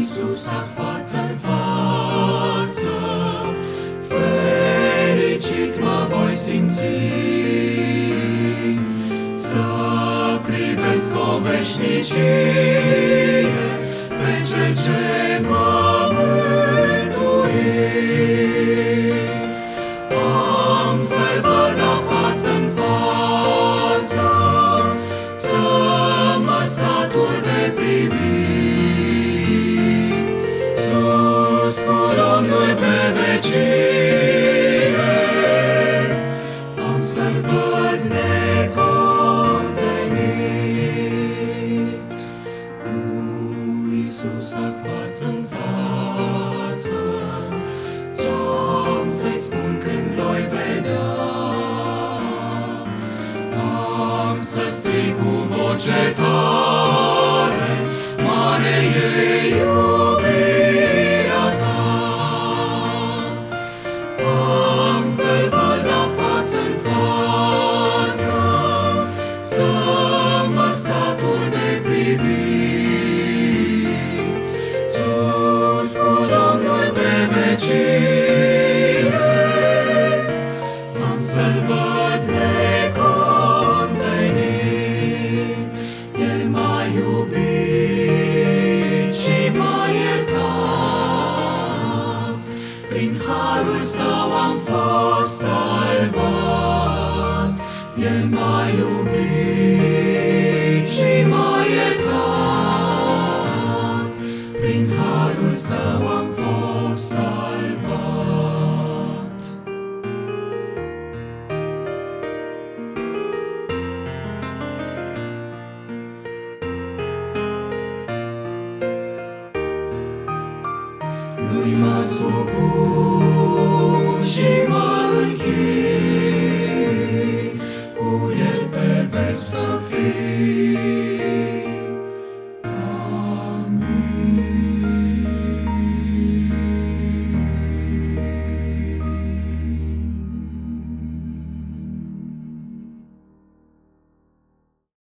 Iisus față-n față, fericit mă voi simți, să privesc o veșnicie pe Cel ce m-a mântuit. Am să-L văd față-n față, să mă satur de privit, sus cu Domnul pe vecie. Am să-L văd necontenit, cu Iisus față-n față. Ce-am să-i spun când l-oi vedea? Am să strig cu voce tare, mare e iubirea ta. Am să-L văd față-n față, să mă satur de privit, sus cu Domnul pe vecie. Am să-L văd necontenit. El m-a iubit și m-a iertat, prin harul Său am fost salvat. El m-a iubit și m-a iertat, prin harul Său am fost salvat. Lui mă supun și mă închin,